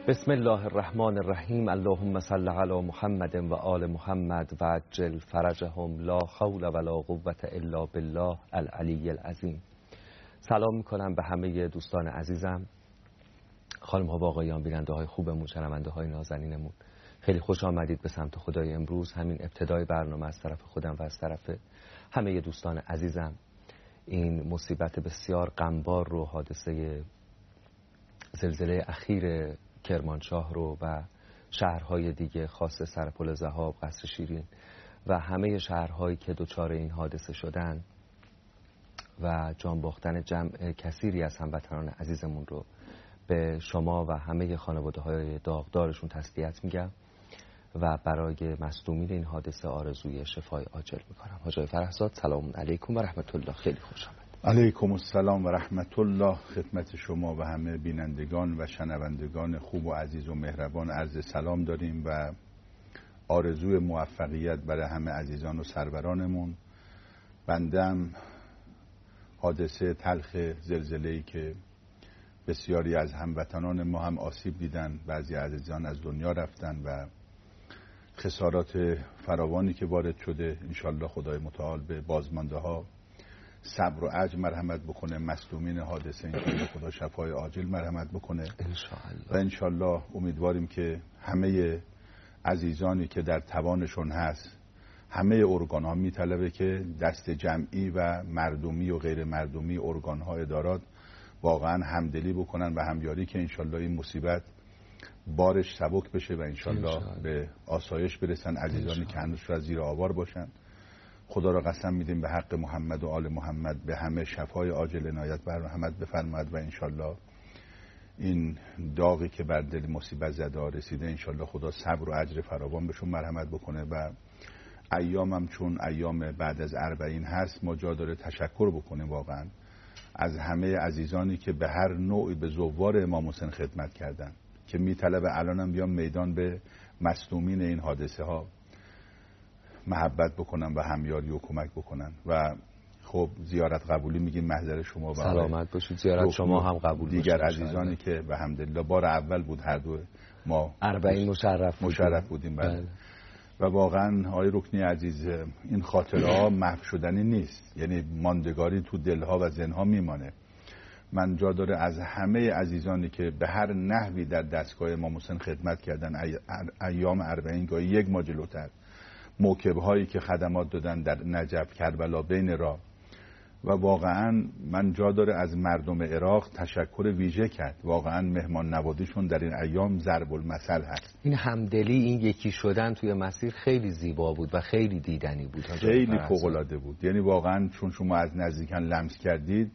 بسم الله الرحمن الرحیم. اللهم صل علی محمد و آل محمد و عجل فرجهم. لا حول ولا قوة الا بالله العلی العظیم. سلام میکنم به همه دوستان عزیزم، خانم ها و آقایان، بیننده های خوبمون، شنونده های نازنینمون. خیلی خوش آمدید به سمت خدای امروز. همین ابتدای برنامه از طرف خودم و از طرف همه دوستان عزیزم این مصیبت بسیار غمبار رو، حادثه زلزله اخیر کرمانشاه رو و شهرهای دیگه خاصه سرپل ذهاب، قصر شیرین و همه شهرهایی که دچار این حادثه شدن و جان باختن جمع کثیری از هموطنان عزیزمون رو به شما و همه خانواده‌های داغدارشون تسلیت میگم و برای مصدومین این حادثه آرزوی شفای عاجل میکنم. حاج فرهزاد، سلام علیکم و رحمت الله. خیلی خوش آمد. علیکم السلام و رحمت الله. خدمت شما و همه بینندگان و شنوندگان خوب و عزیز و مهربان عرض سلام داریم و آرزوی موفقیت برای همه عزیزان و سرورانمون. بندم حادثه تلخ زلزله‌ای که بسیاری از هموطنان ما هم آسیب دیدن، بعضی عزیزان از دنیا رفتن و خسارات فراوانی که وارد شده، انشالله خدای متعال به بازمانده ها صبر و عجز مرحمت بکنه. مصدومین حادثه انشالله خدا شفای عاجل مرحمت بکنه و انشالله امیدواریم که همه عزیزانی که در توانشون هست، همه ارگان ها میطلبه که دست جمعی و مردمی و غیر مردمی ارگان ها ادارات واقعا همدلی بکنن و همیاری که انشالله این مصیبت بارش سبک بشه و انشالله به آسایش برسن عزیزانی که هنوز از زیر آوار باشن. خدا را قسم میدیم به حق محمد و آل محمد به همه شفای عاجل عنایت بر رحمت بفرماید و انشالله این داغی که بر دل مصیبت زده رسیده انشالله خدا صبر و اجر فراوان بهشون مرحمت بکنه و ایامم چون ایام بعد از 40 هست ما جا داره تشکر بکنیم واقعا از همه عزیزانی که به هر نوعی به زوار امام حسین خدمت کردن که میطلبه الانم بیان میدان به مصدومین این حادثه ها محبت بکنن و همیاری و کمک بکنن. و خب زیارت قبولی میگیم محضر شما و سلامت باشید. زیارت شما هم قبول دیگر عزیزانی که به حمدالله بار اول بود هر دو ما 40 مشرف بودیم. بله. و واقعا آقای رکنی عزیز این خاطره ها محو شدنی نیست، یعنی ماندگاری تو دلها و ذهنها میمانه. من جا داره از همه عزیزانی که به هر نحوی در دستگاه امام حسین خدمت کردن، ایام 40 گاهی یک ماه جلوتر، موکب هایی که خدمات دادن در نجف، کربلا، بین راه و واقعا من جا داره از مردم عراق تشکر ویژه کرد. واقعا مهمان نوازیشون در این ایام ضرب المثل هست. این همدلی، این یکی شدن توی مسیر خیلی زیبا بود و خیلی دیدنی بود، خیلی فوق العاده بود. یعنی واقعا چون شما از نزدیکن لمس کردید،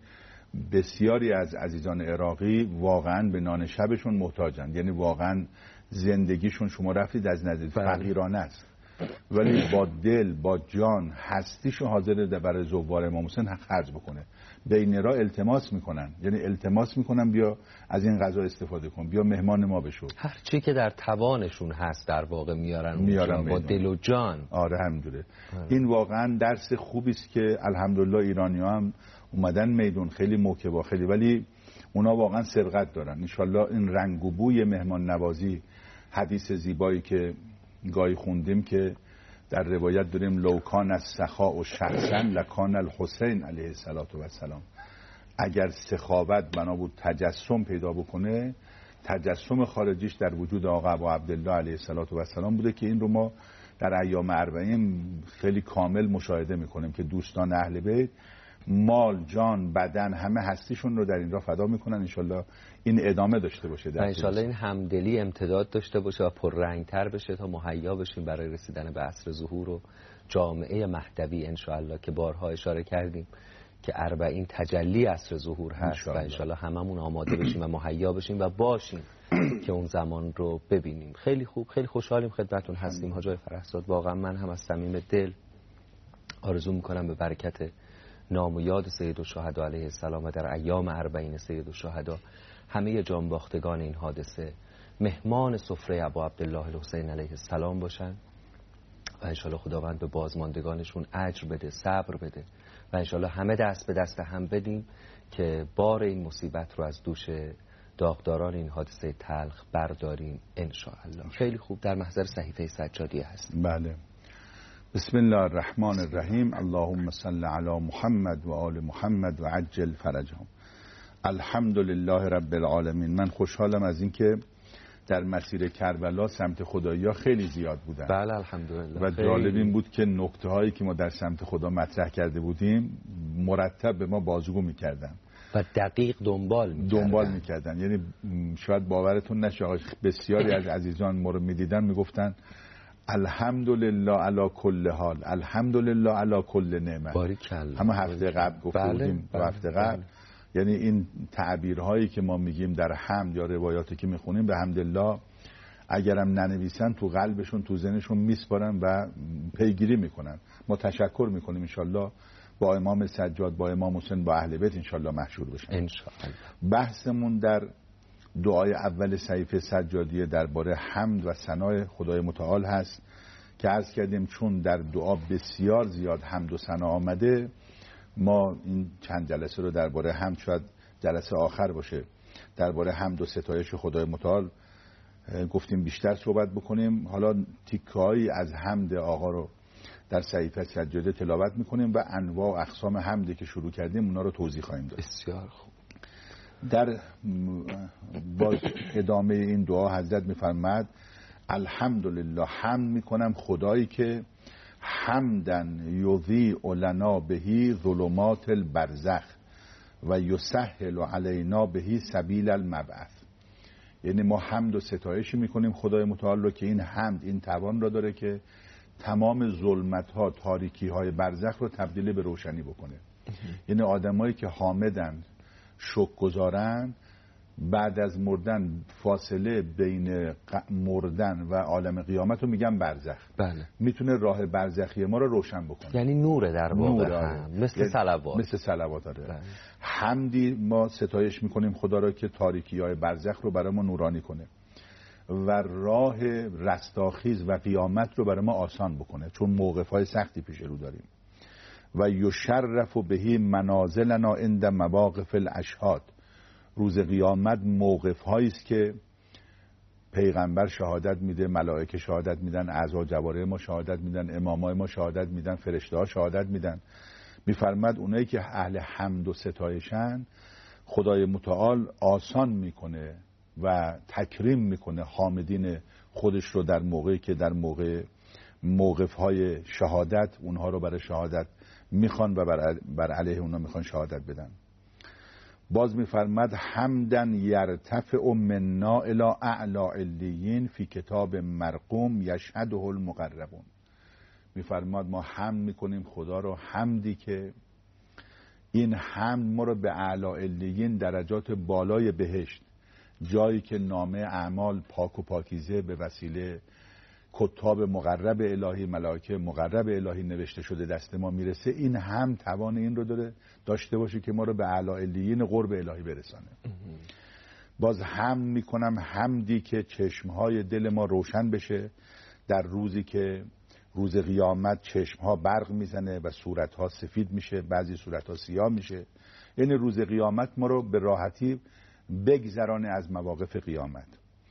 بسیاری از عزیزان عراقی واقعا به نان شبشون محتاجن. یعنی واقعا زندگیشون شما رفتید از نزدیک فقیرانه است، ولی با دل، با جان، هستیشو حاضر برای زوار امام حسین خرج بکنه. بین را التماس میکنن، یعنی التماس میکنن بیا از این غذا استفاده کن، بیا مهمان ما بشو. هر چی که در توانشون هست در واقع میارن با دل و جان. آره همینجوره. این واقعا درس خوبی است که الحمدلله ایرانی‌ها هم اومدن میدون، خیلی موکبا خیلی، ولی اونا واقعا سبقت دارن. انشالله این رنگ و بوی مهمان نوازی، حدیث زیبایی که گاهی خوندیم که در روایت داریم لوکان از سخا و شخصا لکان الحسین علیه السلام، اگر سخاوت بنا بود تجسم پیدا بکنه، تجسم خارجیش در وجود آقا ابو عبدالله علیه السلام بوده که این رو ما در ایام 40 خیلی کامل مشاهده میکنیم که دوستان اهل بیت مال، جان، بدن، همه هستیشون رو در این راه فدا میکنن. انشالله این ادامه داشته باشه و انشالله این همدلی امتداد داشته باشه و پررنگتر بشه تا مهیا بشیم برای رسیدن به عصر ظهور و جامعه مهدوی انشالله که بارها اشاره کردیم که 40 تجلی عصر ظهور هست و انشالله هممون آماده بشیم و مهیا بشیم و باشیم که اون زمان رو ببینیم. خیلی خوب، خیلی خوشحالیم خدمتتون هستیم حاج فرهزاد. واقعا من هم از صمیم دل آرزو میکنم به برکت نام و یاد سید الشهدا علیه السلام و در ایام 40 سید الشهدا همه جانباختگان این حادثه مهمان سفره ابو عبدالله الحسین علیه السلام باشن و انشالله خداوند به بازماندگانشون اجر بده، صبر بده و انشالله همه دست به دست هم بدیم که بار این مصیبت رو از دوش داغداران این حادثه تلخ برداریم انشاءالله. خیلی خوب، در محضر صحیفه سجادیه هستیم. بله. بسم الله الرحمن الرحیم. اللهم صل علی محمد و آل محمد و عجل فرجهم. الحمد لله رب العالمین. من خوشحالم از اینکه در مسیر کربلا سمت خدایی‌ها خیلی زیاد بودن. بله الحمدلله. و جالب این بود که نکته هایی که ما در سمت خدا مطرح کرده بودیم مرتب به ما بازگو میکردن و دقیق دنبال میکردن. یعنی شاید باورتون نشه، بسیاری از عزیزان ما رو میدیدن میگفتن الحمدلله علی کل حال، الحمدلله علی کل نعمت. باریکلا. همه هفته قبل گفته بودیم. هفته قبل یعنی این تعبیرهایی که ما میگیم در حمد یا روایاتی که میخونیم به حمدالله اگرم ننویسن تو قلبشون تو ذهنشون میسپارن و پیگیری میکنن. ما تشکر میکنیم انشالله با امام سجاد، با امام حسین، با اهل بیت انشالله محشور بشن انشالله. بحثمون در دعای اول صحیفه سجادیه درباره حمد و ثنای خدای متعال هست که عرض کردیم چون در دعا بسیار زیاد حمد و ثنا آمده، ما این چند جلسه رو درباره حمد، شاید جلسه آخر باشه، درباره حمد و ستایش خدای متعال گفتیم بیشتر صحبت بکنیم. حالا تیکه‌ای از حمد آقا رو در صحیفه سجاده تلاوت میکنیم و انواع و اقسام حمدی که شروع کردیم اونا رو توضیح خواهیم داد. بسیار خوب. در باز ادامه این دعا حضرت میفرماد الحمدلله، حمد میکنم خدایی که حمدن یضیء لنا بهی ظلمات البرزخ و یسهل علینا بهی سبیل المبعث. یعنی ما حمد و ستایشی میکنیم خدای متعال رو که این حمد این توان را داره که تمام ظلمت ها، تاریکی های برزخ رو تبدیل به روشنی بکنه. یعنی آدمایی که حامدن، شکر گزارن، بعد از مردن فاصله بین مردن و عالم قیامت رو میگن برزخ. بله. میتونه راه برزخی ما رو روشن بکنه. یعنی نوره در واقع، مثل صلوات. مثل صلوات داره. حمدی ما ستایش میکنیم خدا را که تاریکی های برزخ رو برای ما نورانی کنه و راه رستاخیز و قیامت رو برای ما آسان بکنه، چون موقف های سختی پیش رو داریم. و یشرف بهی منازلنا عند مواقف الاشهاد. روز قیامت موقف هایی است که پیغمبر شهادت میده، ملائکه شهادت میدن، اعضا جواره ما شهادت میدن، امامای ما شهادت میدن، فرشته ها شهادت میدن. میفرماد اونایی که اهل حمد و ستایشن خدای متعال آسان میکنه و تکریم میکنه حامدین خودش رو در موقعی که در موقف های شهادت اونها رو برای شهادت میخوان و بر علیه اونها میخوان شهادت بدن. باز میفرماد حمدن یرتفع منا الی اعلی علیین فی کتاب مرقوم یشهده المقربون. میفرماد ما حمد میکنیم خدا رو، حمدی که این حمد ما رو به اعلی علیین، درجات بالای بهشت، جایی که نامه اعمال پاک و پاکیزه به وسیله کتاب مقرب الهی، ملائکه مقرب الهی نوشته شده دست ما میرسه، این هم توان این رو داشته باشه که ما رو به اعلی علیین قرب الهی برسانه. باز حمد میکنم حمدی که چشمهای دل ما روشن بشه در روزی که روز قیامت چشمها برق میزنه و صورتها سفید میشه، بعضی صورتها سیاه میشه. یعنی روز قیامت ما رو به راحتی بگذرانه از مواقف قیامت.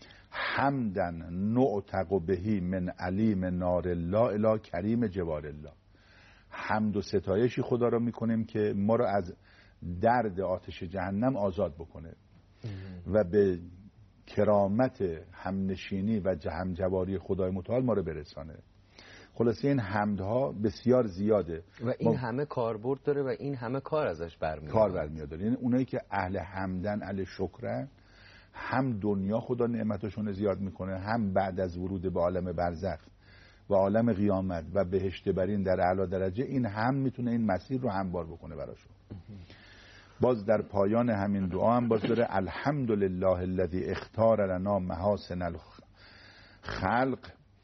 حمدن نعتق بهی من علیم نار الله الی کریم جوار الله. حمد و ستایشی خدا را میکنیم که ما رو از درد آتش جهنم آزاد بکنه و به کرامت همنشینی و همجواری خدای متعال ما رو برسانه. خلاصه این حمدها بسیار زیاده و این همه کاربرد داره و این همه کار ازش برمیاد. یعنی اونایی که اهل حمدن، اهل شکرن، هم دنیا خدا نعمتشون زیاد میکنه، هم بعد از ورود به عالم برزخ و عالم قیامت و بهشت برین در اعلی درجه، این هم میتونه این مسیر رو هموار بکنه براشون. باز در پایان همین دعا هم باز داره الحمدلله الذی اختار لنا محاسن الخلق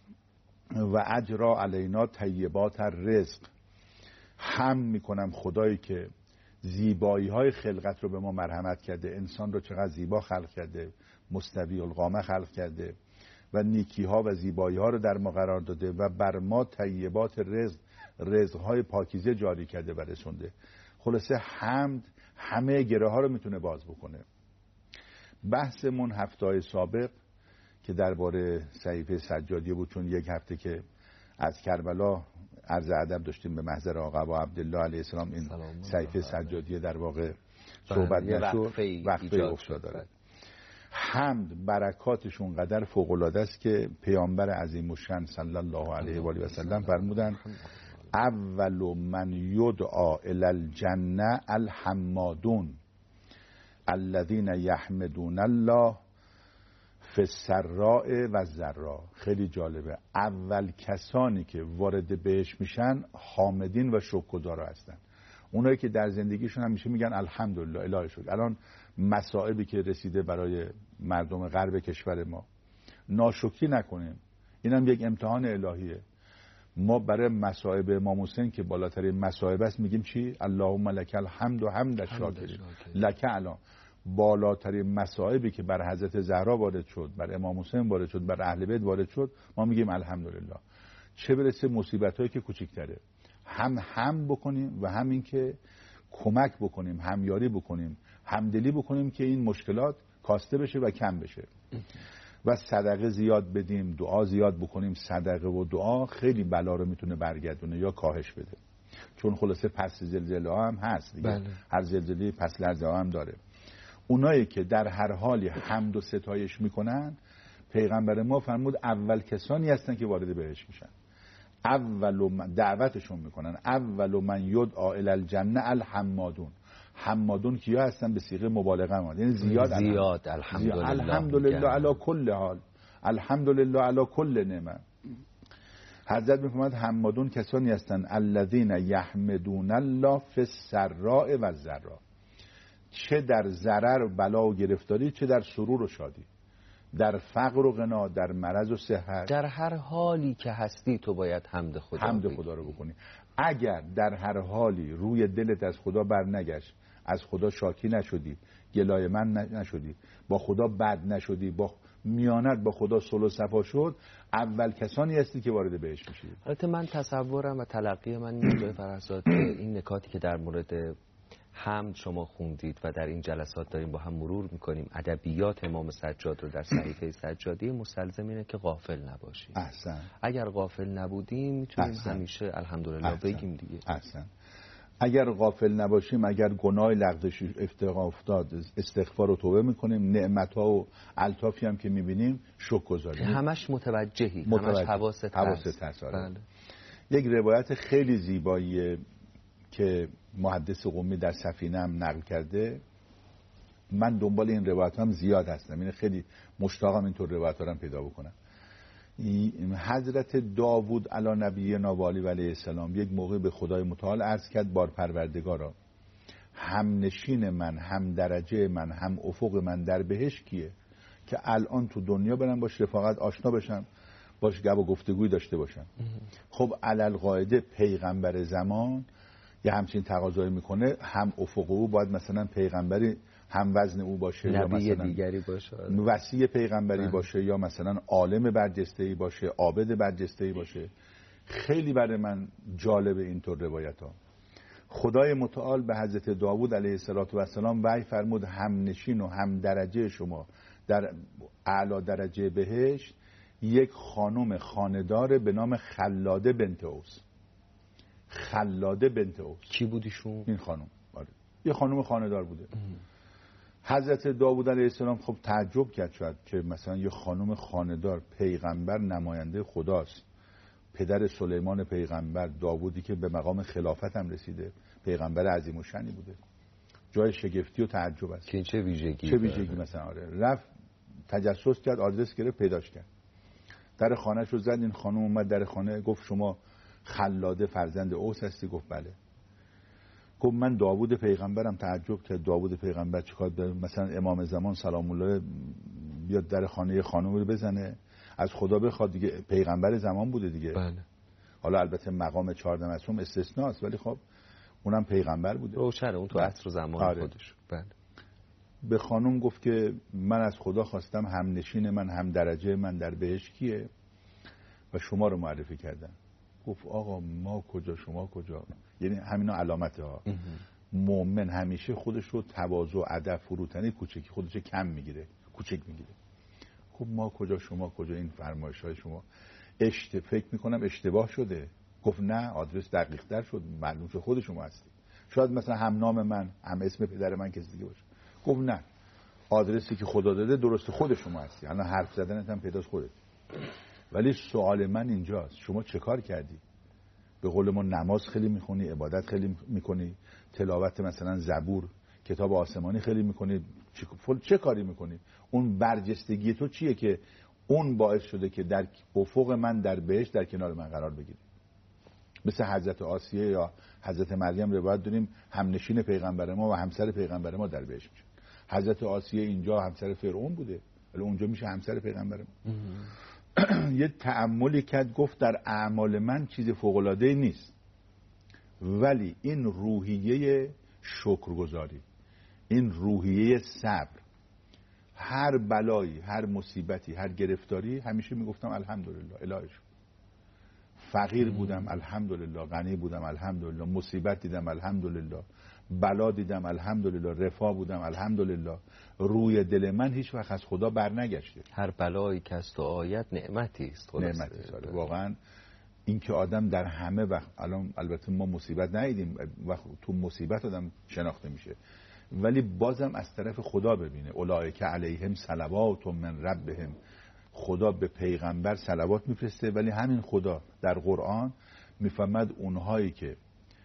و اجرا علینا طیبات الرزق. هم میکنم خدایی که زیبایی های خلقت رو به ما مرحمت کرده، انسان رو چقدر زیبا خلق کرده، مستوی القامه خلق کرده و نیکی ها و زیبایی ها رو در ما قرار داده و بر ما طیبات رزق های پاکیزه جاری کرده و رسونده. خلاصه حمد همه گره ها رو میتونه باز بکنه. بحثمون هفته‌های سابق که درباره صحیفه سجادیه بود، چون یک هفته که از کربلا عرض ادب داشتیم به محضر آقا و عبدالله علیه السلام، این صحیفه سجادیه در واقع صحبت نشد، وقفه افتاد. حمد برکاتشون قدر فوق‌العاده است که پیامبر عظیم الشأن صلی الله علیه و آله و سلم فرمودن اول من یدعا الی الجنه الحمادون الذین یحمدون الله فی السراء و الضراء. خیلی جالبه، اول کسانی که وارد بهشت میشن حامدین و شکرگزار هستن، اونایی که در زندگیشون همیشه میگن الحمدلله، الهی شکر. الان مصائبی که رسیده برای مردم غرب کشور ما، ناشکری نکنیم، اینم یک امتحان الهیه. ما برای مصائب امام حسین که بالاترین مصائب است میگیم چی؟ اللهم لک الحمد و حمد الشاکرین. لک الان بالاترین مصائبی که بر حضرت زهرا وارد شد، بر امام حسین وارد شد، بر اهل بیت وارد شد، ما میگیم الحمدلله. چه برسه مصیبتایی که کوچیک‌تره، هم بکنیم و همین که کمک بکنیم، همیاری بکنیم، همدلی بکنیم که این مشکلات کاسته بشه و کم بشه. و صدقه زیاد بدیم، دعا زیاد بکنیم. صدقه و دعا خیلی بلا رو میتونه برگردونه یا کاهش بده، چون خلاصه پس زلزله ها هم هست دیگه. بله. هر زلزله پس لرزه ها هم داره. اونایی که در هر حالی حمد و ستایش میکنن، پیغمبر ما فرمود اول کسانی هستن که وارد بهشت میشن، دعوتشون میکنن اول من یدعا الی الجنه الحمادون. حمادون کیا هستن؟ به صیغه مبالغه ما، یعنی زیاد الحمدلله علی کل حال، الحمدلله علی کل نعمه. حضرت میفرماید حمادون کسانی هستن الذین یحمدون الله فی السراء و الضراء، چه در ضرر و بلا و گرفتاری، چه در سرور و شادی، در فقر و غنا، در مرض و صحت، در هر حالی که هستی تو باید حمد خدا رو بکنی. اگر در هر حالی روی دلت از خدا برنگشت، از خدا شاکی نشدی، گلای من نشدی، با خدا بد نشدی، با میانت با خدا صلح و صفا شد، اول کسانی هستی که وارد بهشت میشی. البته من تصورم و تلقی من اینجای فرزاد که این نکاتی که در مورد حمد شما خوندید و در این جلسات داریم با هم مرور میکنیم، ادبیات امام سجاد رو در صحیفه سجادی، مستلزم اینه که غافل نباشیم. احسن. اگر غافل نبودیم میتونیم همیشه الحمدلله بگیم دیگه. احسن. اگر غافل نباشیم، اگر گناه لغزش افتاد، استغفار و توبه میکنیم، نعمت‌ها و الطافی هم که میبینیم شکرگزاریم، همش متوجهی، همش حواست هست. بله. یک روایت خیلی زیباییه که محدث قمی در سفینه هم نقل کرده. من دنبال این روایت هم زیاد هستم، این خیلی مشتاقم اینطور روایت ها رو پیدا بکنم. حضرت داوود علی نبینا و علیه السلام یک موقع به خدای متعال عرض کرد بار پروردگارا، هم نشین من، هم درجه من، هم افق من در بهشت کیه که الان تو دنیا برم باش رفاقت آشنا بشم، باش گپ و گفتگوی داشته باشم. خب علل قاعده پیغمبر زمان یه همچین تقاضایی میکنه، هم افق او باید مثلا پیغمبری هم وزن او باشه، یا مثلا دیگری باشه، وصی پیغمبری باشه، یا مثلا عالم برجسته‌ای باشه، عابد برجسته‌ای باشه. خیلی برای من جالب اینطور روایت ها. خدای متعال به حضرت داوود علیه السلام وحی فرمود هم نشین و هم درجه شما در اعلی درجه بهشت یک خانم خاندار به نام خلاده بنت اوس. خلاده بنت اوس کی بودیشون؟ این خانم، آره، یه خانم خاندار بوده. حضرت داوود علیه السلام خب تعجب کرد شاید که مثلا یه خانم خاندار، پیغمبر نماینده خداست، پدر سلیمان پیغمبر، داوودی که به مقام خلافت هم رسیده، پیغمبر عظیم الشأنی بوده، جای شگفتی و تعجب است که چه ویژگی مثلا. آره، رفت تجسس کرد، آدرس گرفت، پیداش کرد، در خانه‌ش رو زد. این خانم اومد در خانه، گفت شما خلاده فرزند اوس هستی؟ گفت بله. گفت من داوود پیغمبرم. تعجب کرد، داوود پیغمبر چیکار داره؟ مثلا امام زمان سلام الله بیاد در خانه خانم رو بزنه، از خدا بخواد دیگه، پیغمبر زمان بوده دیگه. بله. حالا البته مقام 14 معصوم استثناست، ولی خب اونم پیغمبر بوده، روشنه اون تو عصر و زمان. آره. خودش. بله. به خانم گفت که من از خدا خواستم هم نشین من، هم درجه من در بهشت کیه و شما رو معرفی کردم. گفت آقا ما کجا، شما کجا؟ یعنی همینا علامته ها. مؤمن همیشه خودش رو تواضع، ادب، فروتنی، کوچکی خودش کم میگیره، کوچک میگیره. خب ما کجا، شما کجا؟ این فرمایش‌های شما فکر میکنم اشتباه شده. گفت نه، آدرس دقیق‌تر شد، معلوم شد خود شما هستی. شاید مثلا هم نام من، هم اسم پدر من کسی دیگه باشه. گفت نه، آدرسی که خدا داده درست خود شما هستی. الان حرف زدنت هم پیداست خودت. ولی سوال من اینجاست، شما چه کار کردی؟ به قول ما نماز خیلی میخونی، عبادت خیلی میکنی، تلاوت مثلا زبور، کتاب آسمانی خیلی میکنی، چه کاری میکنی؟ اون برجستگی تو چیه که اون باعث شده که در افق من در بهشت در کنار من قرار بگیری؟ مثل حضرت آسیه یا حضرت مریم روایت داریم همنشین پیغمبر ما و همسر پیغمبر ما در بهشت میشه. حضرت آسیه اینجا همسر فرعون بوده ولی اونجا میشه همسر پیغمبر ما. یه تأملی کرد، گفت در اعمال من چیز فوق‌العاده‌ای نیست، ولی این روحیه شکرگزاری، این روحیه صبر، هر بلایی، هر مصیبتی، هر گرفتاری همیشه میگفتم الحمدلله الهش. فقیر بودم الحمدلله، غنی بودم الحمدلله، مصیبت دیدم الحمدلله، بلا دیدم الحمدلله، رفاه بودم الحمدلله. روی دل من هیچ وقت از خدا برنگشته. هر بلایی که از تو آید نعمتی است. نعمتی است واقعا. این که آدم در همه وقت، الان البته ما مصیبت ندیدیم، وقت تو مصیبت آدم شناخته میشه، ولی بازم از طرف خدا ببینه. اولئک علیهم صلوات من ربهم، خدا به پیغمبر صلوات میفرسته، ولی همین خدا در قرآن میفهمد اونهایی که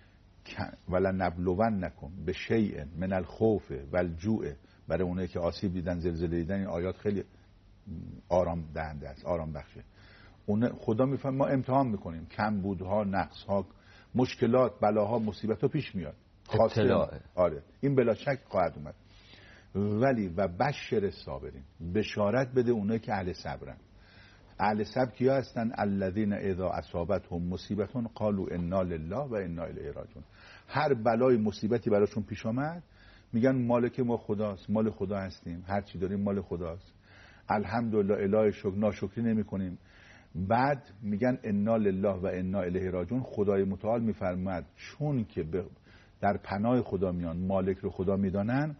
ولنبلونکم بشیء من الخوف والجوع، برای اونایی که آسیب دیدن، زلزله دیدن، این آیات خیلی آرام دهنده است، آرام بخشه. اون خدا میفهم ما امتحان میکنیم، کمبودها، نقصها، مشکلات، بلاها، مصیبتها پیش میاد. آره این بلا شک خواهد اومد. ولی و بشر صابرین، بشارت بده اونایی که اهل صبرن. اهل صبر کیا هستن؟ الذین اذا اصابتهم مصیبت قالوا انا لله و انا الیه راجعون. هر بلای مصیبتی براشون پیش آمد میگن مالک ما خداست، مال خدا هستیم، هر چی داریم مال خداست، الحمدلله اله شکر، ناشکری نمی کنیم. بعد میگن انا لله و انا الیه راجعون. خدای متعال میفرماد چون که در پناه خدا میان، مالک رو خدا میدانن،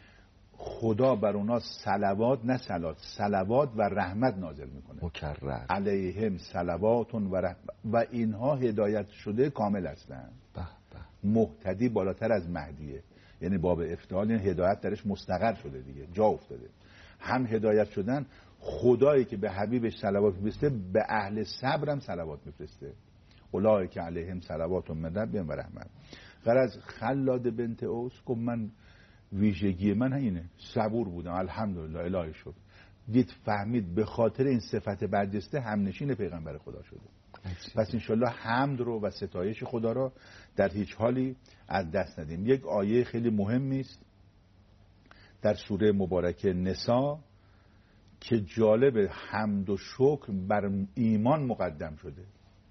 خدا بر اونا صلوات، نه صلوات و رحمت نازل میکنه، مکرر علیهم صلوات و اینها هدایت شده کامل هستن. مهتدی بالاتر از مهدیه، یعنی باب افتعال، این هدایت درش مستقر شده دیگه، جا افتاده. هم هدایت شدن، خدایی که به حبیبش صلوات میفرسته به اهل صبر هم صلوات میفرسته. اولئک علیهم صلوات من ربهم و رحمت. غرض خلاد بنت اوس گفت من ویژگی من اینه، صبور بودم الحمدلله الهی شد. دید فهمید به خاطر این صفت برجسته همنشین پیغمبر خدا شده. پس انشالله حمد رو و ستایش خدا رو در هیچ حالی از دست ندیم. یک آیه خیلی مهمی است در سوره مبارکه نساء که جالب، حمد و شکر بر ایمان مقدم شده.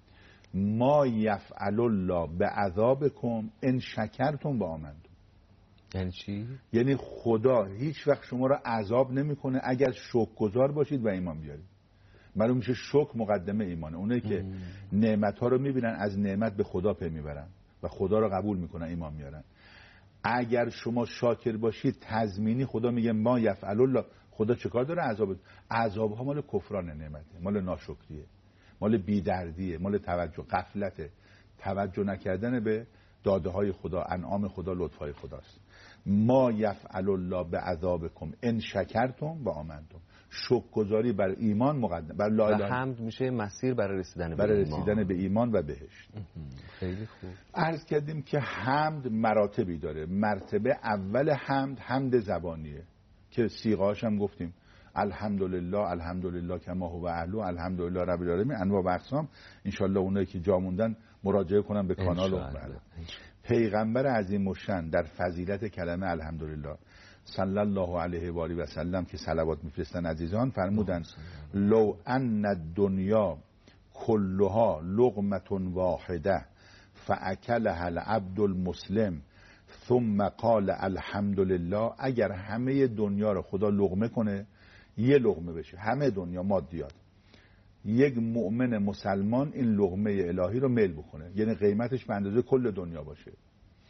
ما یفعل الله بعذابکم ان شکرتم و آمنتم. یعنی چی؟ یعنی خدا هیچ وقت شما را عذاب نمیکنه اگر شکرگزار باشید و ایمان بیارید. معلوم میشه شکر مقدمه ایمانه. اونایی که نعمت ها رو میبینن از نعمت به خدا پی میبرن و خدا رو قبول میکنن، ایمان میارن. اگر شما شاکر باشید تضمینی خدا میگه ما یفعل الله. خدا چه کار داره؟ عذاب ها مال کفران نعمته، مال ناشکریه، مال بیدردیه، مال توجه غفلته، توجه نکردن به داده های خدا، انعام خدا، لطف های خداست. ما یفعل الله بعذابکم ان شکرتم و آمنتم. شکرگزاری بر ایمان مقدم، بر لا اله. حمد میشه مسیر برای رسیدن به ایمان و بهشت. خیلی خوب. عرض کردیم که حمد مراتبی داره. مرتبه اول حمد زبانیه که صیغه‌اش هم گفتیم، الحمدلله، الحمدلله کما هو اهله، الحمدلله رب العالمین، انواع و اقسام. انشالله اونایی که جا موندن مراجعه کنن به کانال و پیغمبر عظیم الشأن در فضیلت کلمه الحمدلله صلی الله علیه و آله و سلم که صلوات میفرستن عزیزان، فرمودن لو ان الدنیا کلها لقمه واحده فاکلها العبد المسلم ثم قال الحمدلله. اگر همه دنیا رو خدا لقمه کنه، یه لقمه بشه، همه دنیا مادیات، یک مؤمن مسلمان این لقمه الهی رو میل بکنه، یعنی قیمتش به اندازه کل دنیا باشه،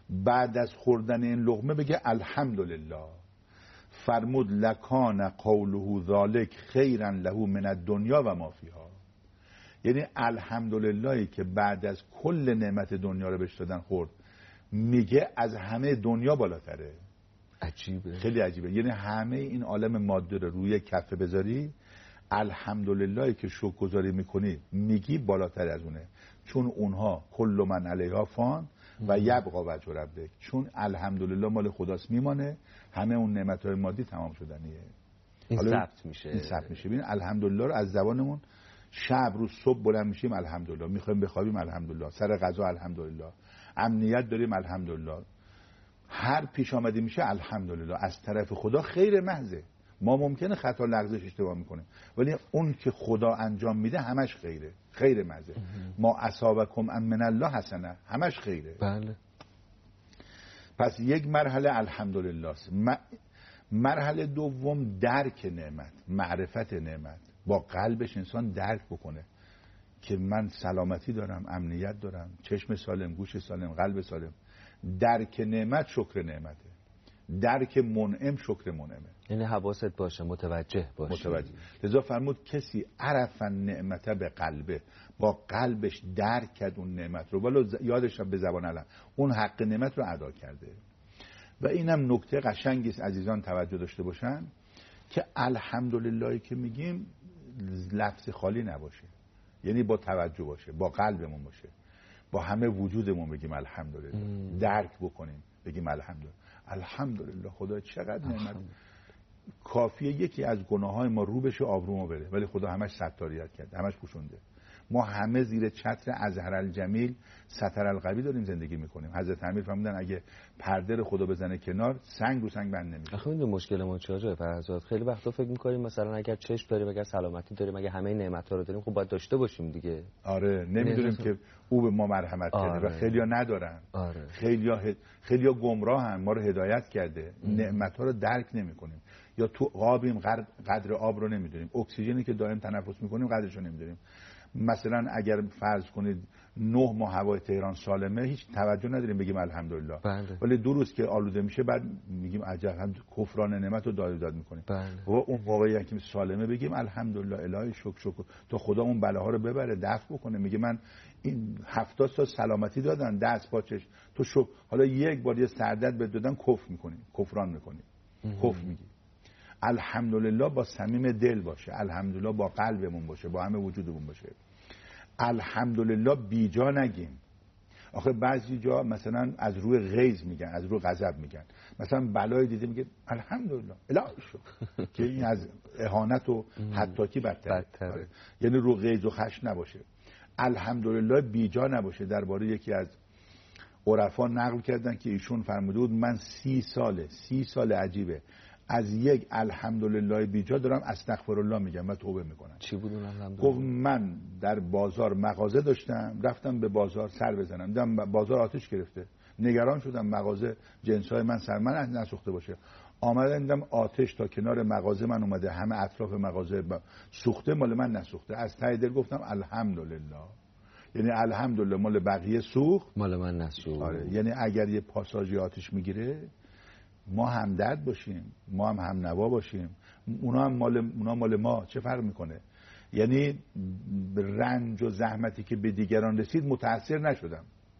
بعد از خوردن این لقمه بگه الحمدلله. فرمود لکان قوله ذالک خیرا له من الدنیا و ما فیها. یعنی الحمدللهی که بعد از کل نعمت دنیا رو بهش دادن خورد، میگه از همه دنیا بالاتره. عجیبه، خیلی عجیبه. یعنی همه این عالم ماده رو روی کفه بذاری، الحمدللهی که شکرگزاری میکنی میگی بالاتر از اونه، چون اونها کل من علیها فان و یبقا وجه ربک. چون الحمدلله مال خداست میمانه، همه اون نعمت‌های مادی تمام شدنیه. این ثبت میشه. این ثبت میشه. ببین الحمدلله رو از زبانمون شب رو صبح بلند میشیم الحمدلله، میخوایم بخوابیم الحمدلله، سر غذا الحمدلله، امنیت داریم الحمدلله، هر پیش آمدی میشه الحمدلله. از طرف خدا خیر محضه. ما ممکنه خطا لغزش اشتباه میکنیم، ولی اون که خدا انجام میده همش خیره، خیر محضه. ما اصابکم من الله حسنه، همش خیره. بله. پس یک مرحله الحمدلله است. مرحله دوم درک نعمت، معرفت نعمت. با قلبش انسان درک بکنه که من سلامتی دارم، امنیت دارم، چشم سالم، گوش سالم، قلب سالم. درک نعمت شکر نعمته. درک منعم شکر منعمه. یعنی حواست باشه، متوجه باشه. متوجه. لذا فرمود کسی عرف نعمت به قلبه، با قلبش درک کرد اون نعمت رو، ولو یادش به زبان علم اون حق نعمت رو ادا کرده. و اینم نکته قشنگی است عزیزان توجه داشته باشن که الحمدلله که میگیم لفظ خالی نباشه، یعنی با توجه باشه، با قلبمون باشه، با همه وجودمون بگیم الحمدلله. درک بکنیم بگیم الحمدلله. الحمدلله خدا چقدر نعمت. کافیه یکی از گناههای ما رو بشه آبرومو بره، ولی خدا همش ستاریت کرده، همش پوشونده. ما همه زیر چتر ازهر الجمیل ستر القوی داریم زندگی میکنیم. حضرت امیر فرمودن اگه پرده رو خدا بزنه کنار، سنگ رو سنگ بند نمیشه. آخه این مشکل ما چیه فرزاد؟ خیلی وقتا فکر میکنیم مثلا اگر چشم داریم، اگر سلامتی داریم، اگه همه نعمت‌ها رو داریم، خب باید داشته باشیم دیگه. آره، نمیدونیم که او به ما مرحمت کرده. و خیلیا ندارن. آره. خیلیا گمراهن، ما رو هدایت کرده. نعمت‌ها رو درک نمیکنیم. یا تو آبیم، قدر آب رو نمیدونیم. اکسیژنی که دائم تنفس میکنیم قدرش رو نمیدونیم. مثلا اگر فرض کنید 9 ماه هوای تهران سالمه، هیچ توجه نداریم بگیم الحمدلله. بله. ولی 2 روز که آلوده میشه بعد میگیم عجب، کفران نعمت رو داد میکنیم. بله. و اون موقعی که سالمه بگیم الحمدلله، الهی شکر تا خدا اون بلاها رو ببره، دفع بکنه. میگه من این 70 تا سلامتی دادن، دست پا چشم، تو شکر. حالا یک بار یه سردرد بهت دادن، کفر میکنی، کفران میکنی، کفر میگی. الحمدلله با صمیم دل باشه، الحمدلله با قلبمون باشه، با همه وجودمون باشه. الحمدلله بیجا نگیم. آخه بعضی جا مثلا از روی غیظ میگن، از روی غضب میگن. مثلا بلای دیده میگه الحمدلله الهی شکر، که این از اهانت و حطاکی بدتره. یعنی رو غیظ و خشم نباشه. الحمدلله بیجا نباشه. درباره یکی از عرفا نقل کردن که ایشون فرموده بود من 30 سال عجیبه از یک الحمدلله بیجا دارم استغفرالله میگم و توبه میکنم. چی بود اون الحمدلله؟ گفت من در بازار مغازه داشتم، رفتم به بازار سر بزنم، دیدم بازار آتش گرفته، نگران شدم مغازه جنسای من سرمن نسوخته باشه. آمدم دیدم آتش تا کنار مغازه من اومده، همه اطراف مغازه سوخته، مال من نسوخته. از ته دل گفتم الحمدلله. یعنی الحمدلله مال بقیه سوخت، مال من نسوخت. آره. یعنی اگر یه پاساژی آتش میگیره ما همدرد باشیم، ما هم نوا باشیم، اونا مال ما، چه فرق میکنه؟ یعنی رنج و زحمتی که به دیگران رسید متاثر نشدم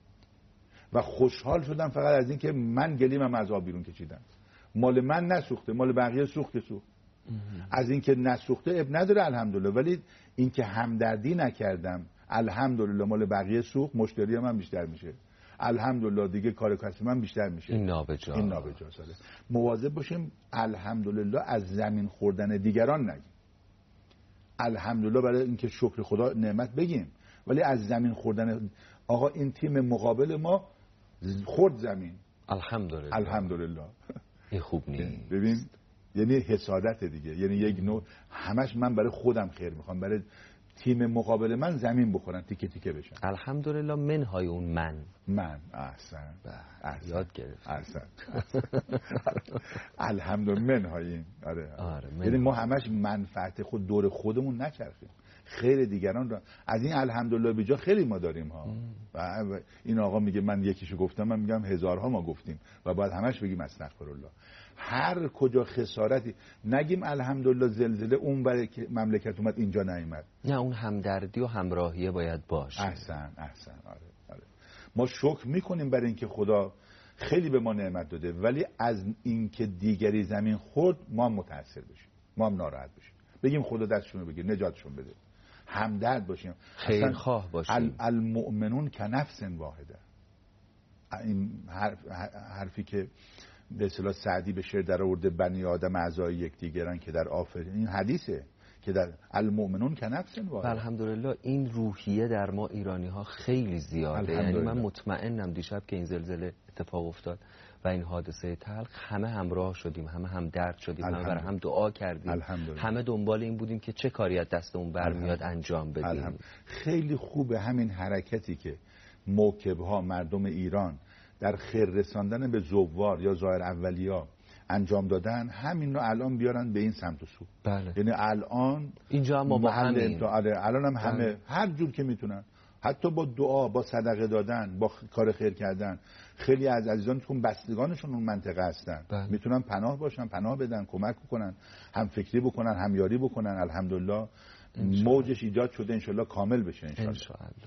و خوشحال شدم فقط از این که من گلیمم از آب بیرون کشیدم. مال من نسوخته، مال بقیه سوخت. از این که نسوخته اب نداره الحمدلله، ولی این که همدردی نکردم الحمدلله مال بقیه سوخت، مشتری من بیشتر میشه، الحمدلله دیگه کار کسب من بیشتر میشه. این نابجاست. مواظب باشیم الحمدلله از زمین خوردن دیگران نگیم. الحمدلله برای اینکه شکر خدا نعمت بگیم، ولی از زمین خوردن. آقا این تیم مقابل ما خورد زمین، الحمدلله. این خوب نیست. ببین یعنی حسادت دیگه، یعنی یک نوع همش من برای خودم خیر میخوام، برای تیم مقابل من زمین بخورن، تیکه تیکه بشن. الحمدلله منهای اون من احسن یاد گرفت. احسن الحمدلله منهای این. آره یعنی ما همش منفعت خود دور خودمون نچرخیم، خیر دیگران را از این الحمدلله بیجا خیلی ما داریم ها. و این آقا میگه من یکیشو گفتم، من میگم هزارها ما گفتیم و باید همش بگیم استغفرالله. هر کجا خسارتی نگیم الحمدلله زلزله اون برای مملکت اومد اینجا نیامد. نه، اون همدردی و همراهیه باید باشه. احسن. آره. ما شکر میکنیم برای اینکه خدا خیلی به ما نعمت داده، ولی از اینکه دیگری زمین خورد ما هم متاثر بشیم، ما هم ناراحت بشیم، بگیم خدا دستشون رو بگیر، نجاتشون بده، همدرد باشیم، خیرخواه باشیم. المؤمنون کنفس واحده. این حرفی که به اصطلاح سعدی به شعر در آورده، بنی آدم اعضای یکدیگرن که در آفرین، این حدیثه که در المؤمنون کنفس واحده. الحمدلله این روحیه در ما ایرانی ها خیلی زیاده. یعنی من مطمئنم دیشب که این زلزله اتفاق افتاد و این حادثه تلخ، همه همراه شدیم، همه هم درد شدیم، همه برای هم دعا کردیم، همه دنبال این بودیم که چه کاری از دستمون برمیاد انجام بدیم. خیلی خوبه همین حرکتی که موکب‌ها مردم ایران در خیر رساندن به زوار یا زائر اولیا انجام دادن، همین رو الان بیارن به این سمت و سو. بله. یعنی الان اینجا ما با همین الان هم همه هر جور که میتونن، حتی با دعا، با صدقه دادن، با کار خیر کردن. خیلی از عزیزانتون بستگانشون اون منطقه هستن، میتونن پناه باشن، پناه بدن، کمک کنن، هم فکری بکنن، هم یاری بکنن. الحمدلله موجش ایجاد شده، انشالله کامل بشه انشالله.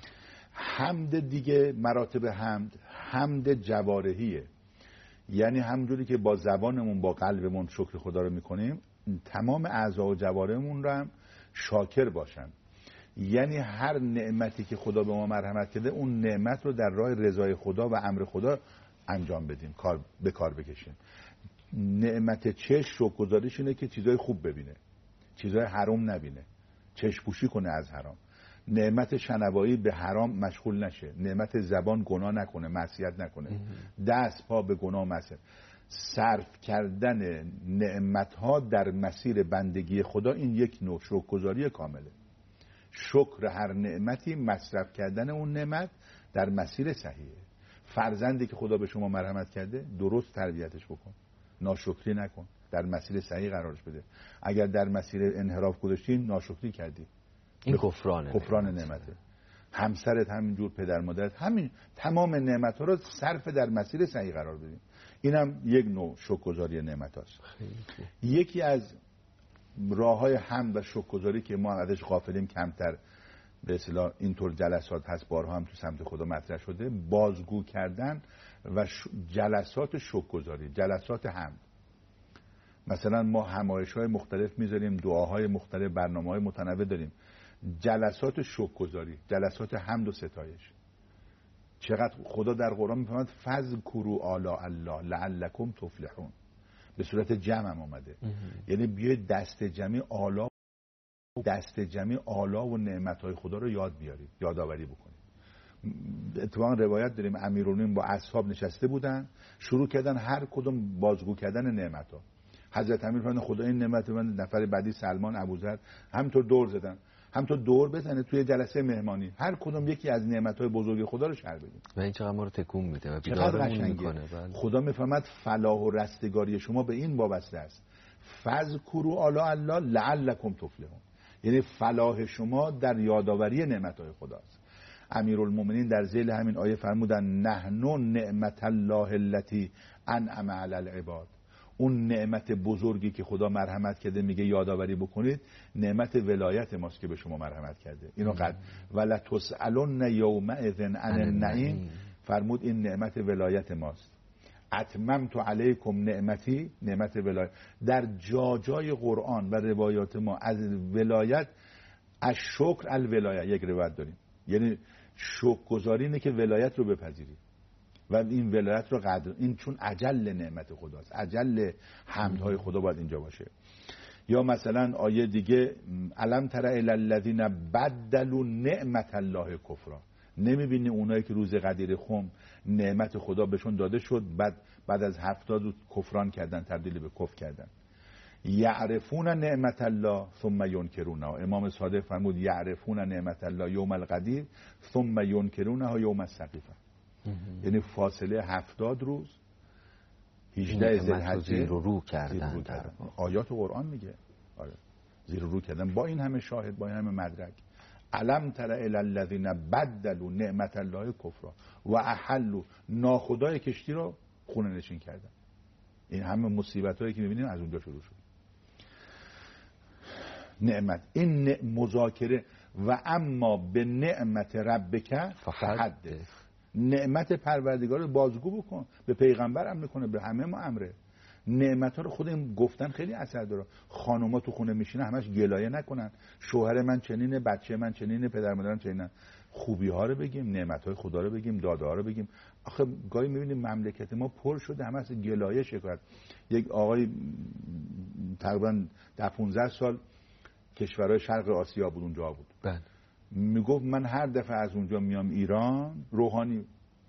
حمد دیگه مراتب حمد جوارحیه، یعنی همونجوری که با زبانمون با قلبمون شکر خدا رو میکنیم، تمام اعضا و جوارحمون رو هم شاکر باشن. یعنی هر نعمتی که خدا به ما مرحمت کرده، اون نعمت رو در راه رضای خدا و امر خدا انجام بدیم، به کار بکشیم. نعمت چشم شکرگزاریش اینه که چیزای خوب ببینه، چیزای حرام نبینه، چشم پوشی کنه از حرام. نعمت شنوایی به حرام مشغول نشه، نعمت زبان گناه نکنه، معصیت نکنه، دست پا به گناه معصیت. صرف کردن نعمتها در مسیر بندگی خدا، این یک نوع شکرگزاری کامله. شکر هر نعمتی مصرف کردن اون نعمت در مسیر صحیحه. فرزندی که خدا به شما مرحمت کرده، درست تربیتش بکن، ناشکری نکن، در مسیر صحیح قرارش بده. اگر در مسیر انحراف گذاشتی، ناشکری کردی، این کفران نعمته. همسرت همینجور، پدر مادرت همین، تمام نعمت‌ها رو صرف در مسیر صحیح قرار بدیم. اینم یک نوع شکرگزاری نعمت هاست. یکی از راه‌های حمد و شکرگزاری که ما ازش غافلیم، کمتر به اصطلاح اینطور جلسات هست، بارها هم تو سمت خدا مطرح شده، بازگو کردن و جلسات شکرگزاری، جلسات حمد. مثلا ما همایش‌های مختلف میذاریم، دعاهای مختلف، برنامه‌های متنوع داریم. جلسات شکرگزاری، جلسات حمد و ستایش. چقدر خدا در قرآن میفرماید فذکروا آلاء الله لعلکم تفلحون، به صورت جمع هم آمده. یعنی بیاید دست جمعی آلا و نعمت‌های خدا رو یاد بیارید، یادآوری بکنید. اتفاقا روایت داریم امیرالمومنین با اصحاب نشسته بودن، شروع کردن هر کدوم بازگو کردن نعمت‌ها. حضرت امیر فرمودن خدا این نعمت من، نفر بعدی سلمان، ابوذر، همینطور دور زدن، همینطور دور بزنه توی جلسه مهمانی، هر کدوم یکی از نعمت‌های بزرگ خدا رو شرح بدیم. و این چقدر ما رو تکون میده و بیدارمون میکنه. خدا میفهمد فلاح و رستگاری شما به این وابسته است. فذکروا آلاء الله لعلکم تفلحون، یعنی فلاح شما در یادآوری نعمت‌های خداست. امیرالمومنین در ذیل همین آیه فرمودن نحن نعمت الله التي انعم علی العباد. اون نعمت بزرگی که خدا مرحمت کرده، میگه یادآوری بکنید، نعمت ولایت ماست که به شما مرحمت کرده. اینو قد ولا تسالون یومئذ عن النعیم، فرمود این نعمت ولایت ماست. اتممت علیکم نعمتی، نعمت ولایت. در جای قرآن و روایات ما از ولایت، از شکر الولایت یک روایت داریم، یعنی شکرگزاری اینه که ولایت رو بپذیری و این ولایت رو قدر، این چون اجل نعمت خداست، اجل حمدهای خدا باید اینجا باشه. یا مثلا آیه دیگه الم تر الی الذین بدلوا نعمت الله کفرا، نمیبینی اونایی که روز قدیر خم نعمت خدا بهشون داده شد، بعد از 70 کفران کردن، تبدیل به کفر کردن. یعرفون نعمت الله ثم ینکرونها. امام صادق فرمود یعرفون نعمت الله یوم القدیر ثم ینکرونها یوم السقیفه. یعنی فاصله 70 روز 18 ذوالحجه زیر و رو کردن. آیات قرآن میگه. آره زیر و رو کردن با این همه شاهد، با این همه مدرک. الم تر الی الذین بدلوا نعمت الله کفرا و احلوا، ناخدای کشتی رو خونه نشین کردن. این همه مصیبتایی که میبینیم از اونجا شروع شد. نعمت این مذاکره و اما به نعمت ربک فحدث. نعمت پروردگار رو بازگو بکن. به پیغمبر امر کنه، به همه ما امره. نعمت ها رو خود این گفتن خیلی اثر داره. خانوما تو خونه میشینه همش گلایه نکنن، شوهر من چنینه، بچه من چنینه، پدر مادرم چنینه. خوبی ها رو بگیم، نعمت های خدا رو بگیم، داده ها رو بگیم. آخه گاهی میبینیم مملکت ما پر شده همه از گلایه شکایت. یک آقای تقریبا 15 سال کشورهای شرق آسیا بود، اونجا بود. بله. میگفت من هر دفعه از اونجا میام ایران، روحانی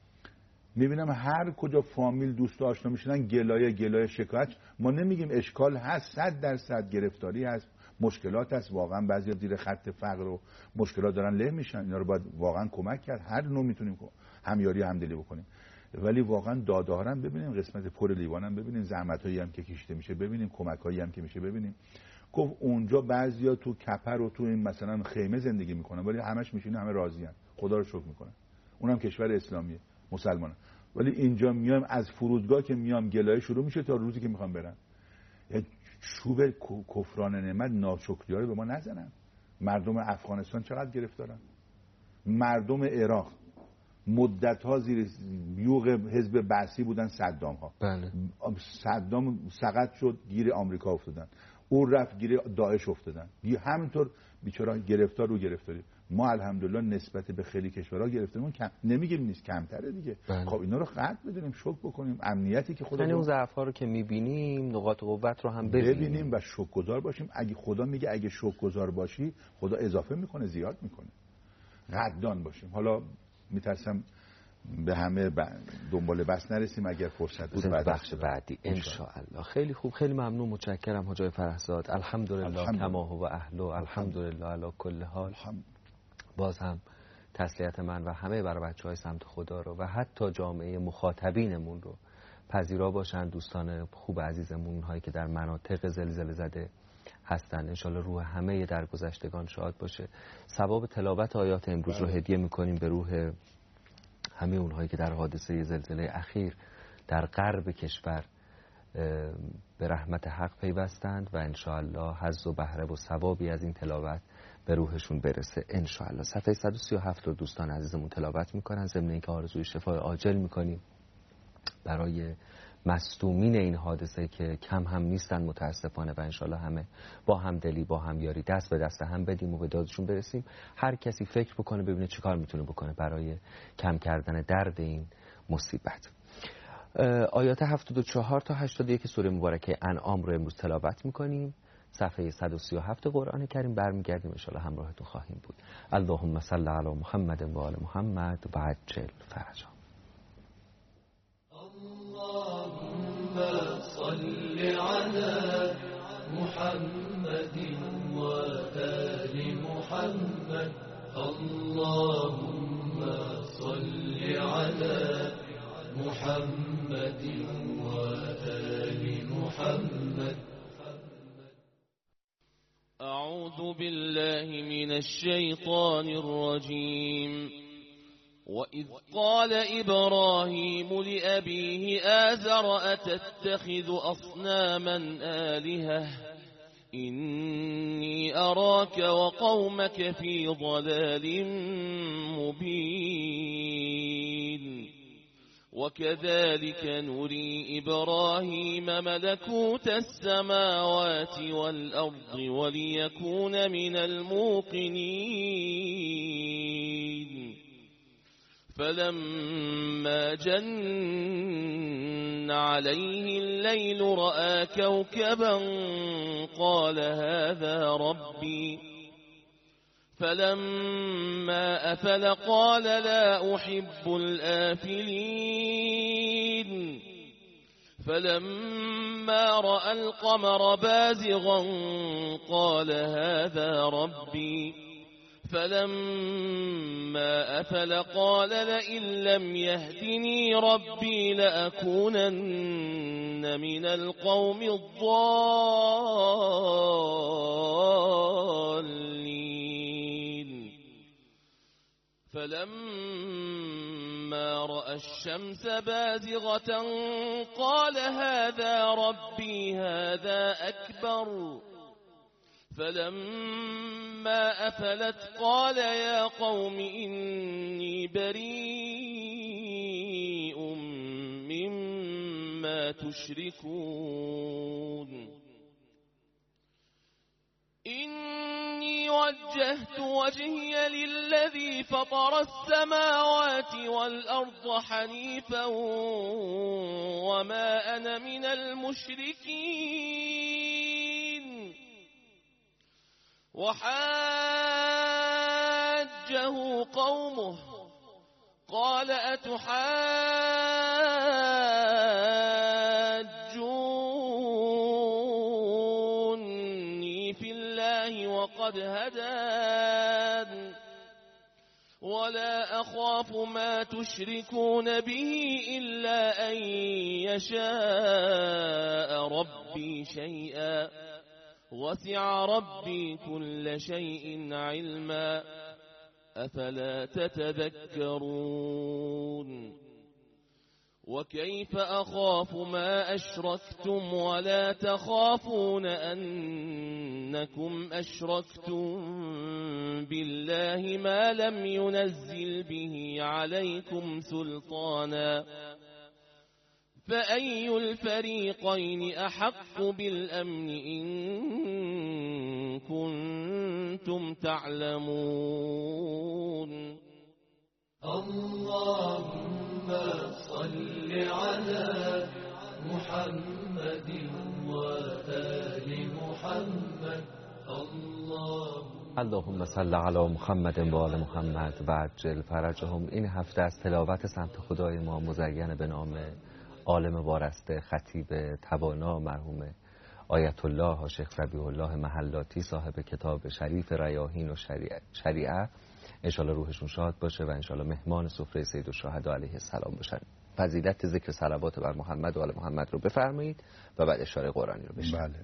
میبینم هر کجا فامیل دوست آشنا میشنن گلایه شکایت. ما نمیگیم اشکال هست، 100% گرفتاری هست، مشکلات هست، واقعا بعضی زیر خط فقر و مشکلات دارن له میشن. اینا رو باید واقعا کمک کرد. هر نوع میتونیم همیاری همدلی بکنیم، ولی واقعا داده ها هم ببینیم، قسمت پر لیوان هم ببینیم، زحمتایی هم که کشیده میشه ببینیم، کمکایی هم که میشه ببینیم. گفت اونجا بعضیا تو کپر و تو این مثلا خیمه زندگی میکنن ولی همش میشینه، همه راضی ان، خدا رو شکر میکنن. اونم کشور اسلامیه، مسلمانه. ولی اینجا میایم از فرودگاه که میام گلایه شروع میشه تا روزی که میخوام برن. یعنی چوب کفران نعمت، ناشکری‌ها رو به ما نزنن. مردم افغانستان چقدر گرفتارن، مردم عراق مدت‌ها زیر یوغ حزب بعثی بودن، صدام ها. بله. صدام سقط شد، گیر آمریکا افتادن، اون رفت گیر داعش افتادن، همینطور بیچاره گرفتار رو گرفتاری. ما الحمدلله نسبت به خیلی کشورها گرفتارمون کم نمیگیم نیست، کمتره دیگه. بله. خب اینا رو قطع بدونیم، شکر بکنیم، امنیتی که خدا، یعنی اون ضعف‌ها رو که می‌بینیم نقاط قوت رو هم ببینیم و شکرگزار باشیم. اگه خدا میگه اگه شکرگزار باشی خدا اضافه میکنه، زیاد میکنه. قدردان باشیم. حالا میترسم به همه دنبال بس نرسیم، اگر فرصت بود بعد بخش بعدی ان شاء الله. خیلی خوب، خیلی ممنون، متشکرم حاجی فرهزاد. الحمدلله کما هو اهل، الحمدلله علی کل حال. باز هم تسلیت من و همه برای بچه‌های سمت خدا رو و حتی جامعه مخاطبینمون رو پذیرا باشن، دوستان خوب عزیزمون هایی که در مناطق زلزله زده هستن. انشالله روح همه درگذشتگان شاد باشه. ثواب تلاوت آیات امروز رو هدیه میکنیم به روح همه اونهایی که در حادثه زلزله اخیر در غرب کشور به رحمت حق پیوستند و انشاءالله حظ و بهره و ثوابی از این تلاوت به روحشون برسه انشاءالله. صفحه 137 رو دوستان عزیزمون تلاوت میکنن، ضمن اینکه آرزوی شفای عاجل میکنیم برای مصدومین این حادثه که کم هم نیستن متاسفانه و انشالله همه با همدلی، با همیاری دست به دست هم بدیم و به دادشون برسیم. هر کسی فکر بکنه ببینه چه کار میتونه بکنه برای کم کردن درد این مصیبت. آیات 74 تا 81 سوره مبارکه انعام رو امروز تلاوت میکنیم. صفحه 137 قرآن کریم برمیگردیم، انشالله همراهتون خواهیم بود. اللهم صل علی محمد و آل محمد و عجل فرجهم. اللهم صل على محمد وآل محمد. اللهم صل على محمد وآل محمد. أعوذ بالله من الشيطان الرجيم. وإذ قال إبراهيم لأبيه آزر أتتخذ أصناما آلهة إني أراك وقومك في ضلال مبين. وكذلك نري إبراهيم ملكوت السماوات والأرض وليكون من الموقنين. فلما جن عليه الليل رأى كوكبا قال هذا ربي. فلما أفل قال لا أحب الآفلين. فلما رأى القمر بازغا قال هذا ربي فلما أفل قال لئن لم يهدني ربي لأكونن من القوم الضالين فلما رأى الشمس بازغة قال هذا ربي هذا أكبر فلما أفلت قال يا قوم إني بريء مما تشركون إني وجهت وجهي للذي فطر السماوات والأرض حنيفا وما أنا من المشركين وحاجه قومه قال أتحاجوني في الله وقد هدان ولا أخاف ما تشركون به إلا أن يشاء ربي شيئا وسع ربي كل شيء علما أفلا تتذكرون وكيف أخاف ما أشركتم ولا تخافون أنكم أشركتم بالله ما لم ينزل به عليكم سلطانا فأي الفريقين أحق بالأمن إن كنتم تعلمون اللهم صل على محمد وآل محمد اللهم صل علی محمد و آل محمد و عجل فرجهم. این هفته از تلاوت سمت خدای ما مزین به نام عالم وارسته خطیب توانا مرحوم آیت الله شیخ ربیع الله محلاتی صاحب کتاب شریف ریاحین و شریعه، انشالله روحشون شاد باشه و انشالله مهمان سفره سید الشهدا علیه السلام باشن. فضیلت ذکر صلوات بر محمد و آل محمد رو بفرمایید و بعد اشاره قرآنی رو بشنوید. بله.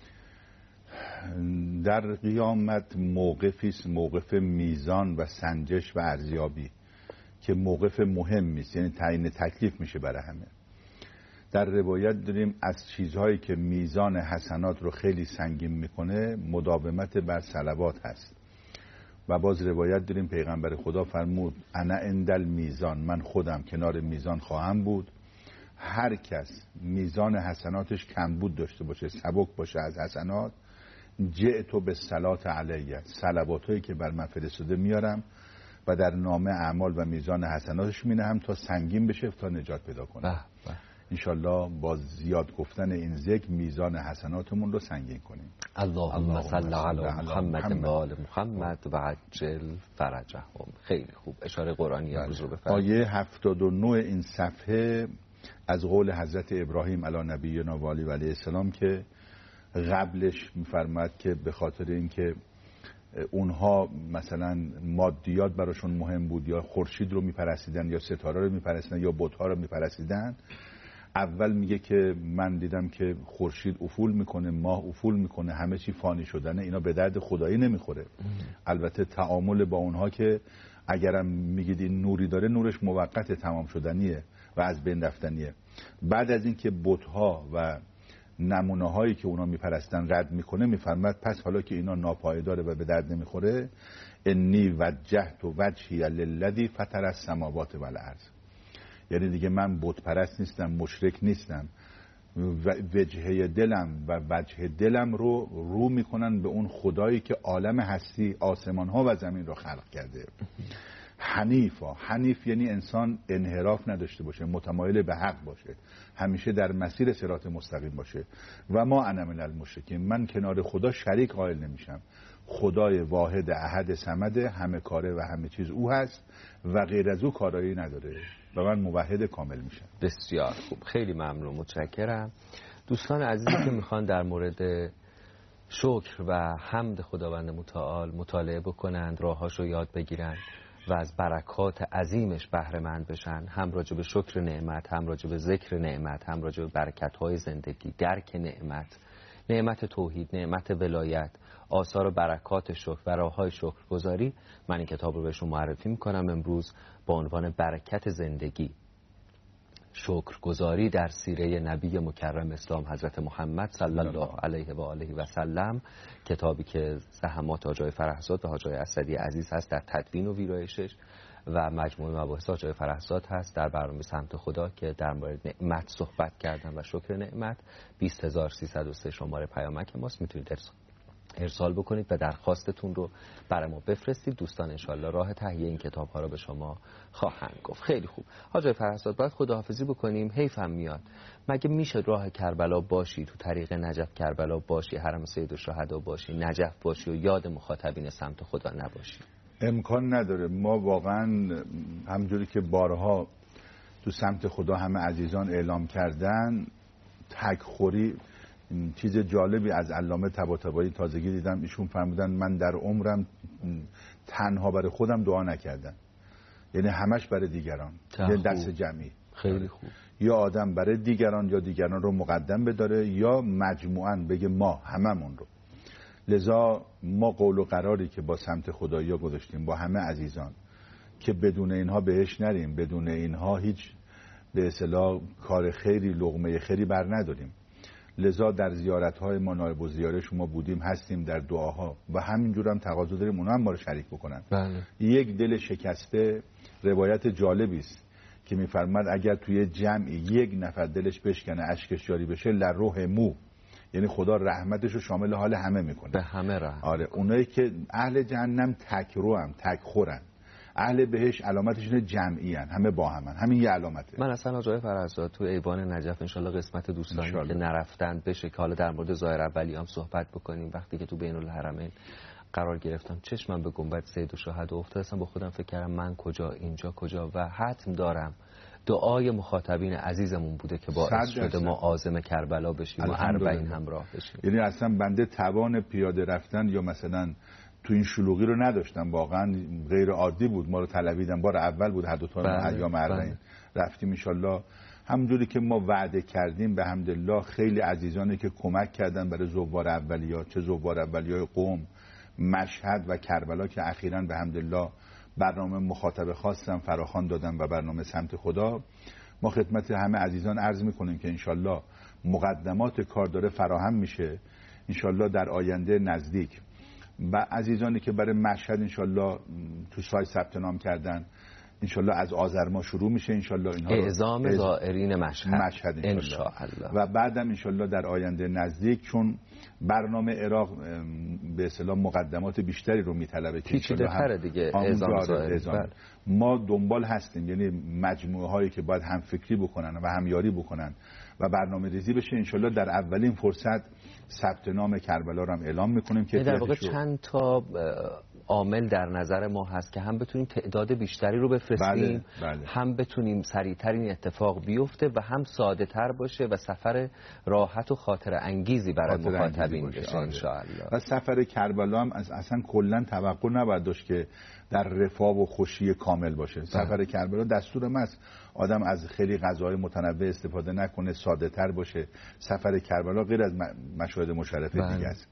در قیامت موقفی است، موقف میزان و سنجش و ارزیابی که موقف مهمی است، یعنی تعیین تکلیف میشه برای همه. در روایت داریم از چیزهایی که میزان حسنات رو خیلی سنگین میکنه مداومت بر صلوات هست. و باز روایت داریم پیغمبر خدا فرمود انا عند میزان، من خودم کنار میزان خواهم بود. هر کس میزان حسناتش کمبود داشته باشه، سبک باشه از حسنات، جئتو به صلات علیه، صلواتایی که بر من فرستاده میارم و در نامه اعمال و میزان حسناتش مینهم تا سنگین بشه تا نجات پیدا کنه. انشالله با زیاد گفتن این ذکر میزان حسناتمون رو سنگین کنیم. اللهم صل علی محمد و آل محمد و عجل فرجهم. خیلی خوب، اشاره قرآنی امروز رو بفرمایید. آیه 79 این صفحه از قول حضرت ابراهیم علی نبینا و علیه السلام که قبلش میفرماد که به خاطر اینکه اونها مثلا مادیات براشون مهم بود، یا خورشید رو میپرستیدن یا ستاره رو میپرستیدن یا بت‌ها رو میپرستیدن، اول میگه که من دیدم که خورشید افول میکنه، ماه افول میکنه، همه چی فانی شدنه، اینا به درد خدایی نمیخوره. البته تعامل با اونها که اگرم میگید این نوری داره، نورش موقت تمام شدنیه و از بین رفتنیه. بعد از اینکه بت‌ها و نمونه هایی که اونا میپرستن رد میکنه، میفرماد پس حالا که اینا ناپایداره و به درد نمیخوره، انی وجهت وجهی للذی فطر السماوات والارض، یعنی دیگه من بت پرست نیستم، مشرک نیستم، وجهه دلم و وجه دلم رو میکنن به اون خدایی که عالم هستی آسمان ها و زمین رو خلق کرده. حنیفا، حنیف یعنی انسان انحراف نداشته باشه، متمایل به حق باشه، همیشه در مسیر صراط مستقیم باشه. و ما انا من المشرکین، من کنار خدا شریک قائل نمیشم. خدای واحد احد صمد، همه کاره و همه چیز او هست و غیر از او کارایی نداره و من موحد کامل میشم. بسیار خوب، خیلی ممنون، متشکرم. دوستان عزیزی که میخوان در مورد شکر و حمد خداوند متعال مطالعه بکنند، راهاشو یاد بگیرند و از برکات عظیمش بهره مند بشن، هم راجع به شکر نعمت، هم راجع به ذکر نعمت، هم راجع به برکت‌های زندگی، درک نعمت، نعمت توحید، نعمت ولایت، آثار و برکات شکر و راه‌های شکرگزاری، من این کتاب رو بهشون معرفی میکنم امروز با عنوان برکت زندگی، شکرگزاری در سیره نبی مکرم اسلام حضرت محمد صلی الله علیه و آله و سلم، کتابی که زحمات آقای فرهزاد و آقای اسدی عزیز هست در تدوین و ویرایشش و مجموعه مباحث آقای فرهزاد هست در برنامه سمت خدا که در مورد نعمت صحبت کردن و شکر نعمت. 20303 شماره پیامک ماست، میتونید ارسال بکنید و درخواستتون رو برای ما بفرستید. دوستان انشالله راه تهیه این کتاب ها رو به شما خواهند گفت. خیلی خوب حاج فرهزاد، باید خداحافظی بکنیم، حیفم میاد. مگه میشه راه کربلا باشی، تو طریق نجف کربلا باشی، حرم سید الشهدا باشی، نجف باشی و یاد مخاطبین سمت خدا نباشی؟ امکان نداره. ما واقعا همجوری که بارها تو سمت خدا همه عزیزان اعلام کردن، تکخوری چیز جالبی از علامه طباطبایی تازگی دیدم. ایشون فرمودن من در عمرم تنها برای خودم دعا نکردم، یعنی همش برای دیگران، یعنی دست جمعی. خیلی خوب. یا آدم برای دیگران یا دیگران رو مقدم بداره یا مجموعاً بگه ما هممون رو. لذا ما قول و قراری که با سمت خدایا گذاشتیم با همه عزیزان که بدون اینها بهش نریم، بدون اینها هیچ به اصطلاح کار خیری، لقمه خیری بر نداریم. لذا در زیارت‌های ما نایب الزیاره شما بودیم، هستیم در دعاها و همینجور هم تقاضا داریم اونها هم ما رو شریک بکنن. بله. یک دل شکسته، روایت جالبی است که می‌فرماد اگر توی جمعی یک نفر دلش بشکنه اشکش جاری بشه لروح مو، یعنی خدا رحمتش رو شامل حال همه میکنه، به همه رحمت. آره، اونایی که اهل جهنم تکروام، تکخورن، اهل بهش علامتشون جمعی هن، همه با همن، همین یه علامته. من اصلا آقای فرهزاد تو ایوان نجف انشالله قسمت دوستانی که نرفتن بشه که حالا در مورد ظاهر اولیام صحبت بکنیم. وقتی که تو بین الحرمین قرار گرفتم چشمم به گنبد سید الشهدا افتاد، اصلا با خودم فکر کردم من کجا، اینجا کجا، و حتم دارم دعای مخاطبین عزیزمون بوده که باعث شده ما عازم کربلا بشیم و اربعین همراه بشیم. یعنی اصلا بنده توان پیاده رفتن یا مثلا تو این شلوغی رو نداشتم، واقعا غیر عادی بود. ما رو طلبیدن، بار اول بود هر دو تا ایام اربعین رفتیم. ان همونجوری که ما وعده کردیم به حمدالله خیلی عزیزانی که کمک کردن برای زوار اولیا، چه زوار اولیای قم، مشهد و کربلا که اخیراً به حمدالله برنامه مخاطب خاصم فراخوان دادم و برنامه سمت خدا. ما خدمت همه عزیزان عرض میکنیم که انشالله مقدمات کار داره فراهم میشه انشالله در آینده نزدیک. و عزیزانی که برای مشهد انشالله تو سایت ثبت نام کردن انشالله از آذر ماه شروع میشه انشالله اینها اعزام زائرین مشهد انشالله. و بعدم انشالله در آینده نزدیک، چون برنامه عراق به اصطلاح مقدمات بیشتری رو میطلبه که پیچیده‌تره دیگه اعزام زائرین. ما دنبال هستیم، یعنی مجموعه هایی که باید هم فکری بکنن و همیاری بکنن و برنامه ریزی بشه. انشالله در اولین فرصت ثبت نام کربلا رو هم اعلام میکنیم که در واقع چند تا عامل در نظر ما هست که هم بتونیم تعداد بیشتری رو بفرستیم، بله. هم بتونیم سریعتر این اتفاق بیفته و هم ساده تر باشه و سفر راحت و خاطر انگیزی برای مخاطبین بشه انشاءالله. و سفر کربلا هم اصلا کلا توقع نباید داشت که در رفاه و خوشی کامل باشه. سفر کربلا دستور ما است آدم از خیلی غذاهای متنوع استفاده نکنه، ساده تر باشه. سفر کربلا غیر از مشاهد مشرفه دیگه است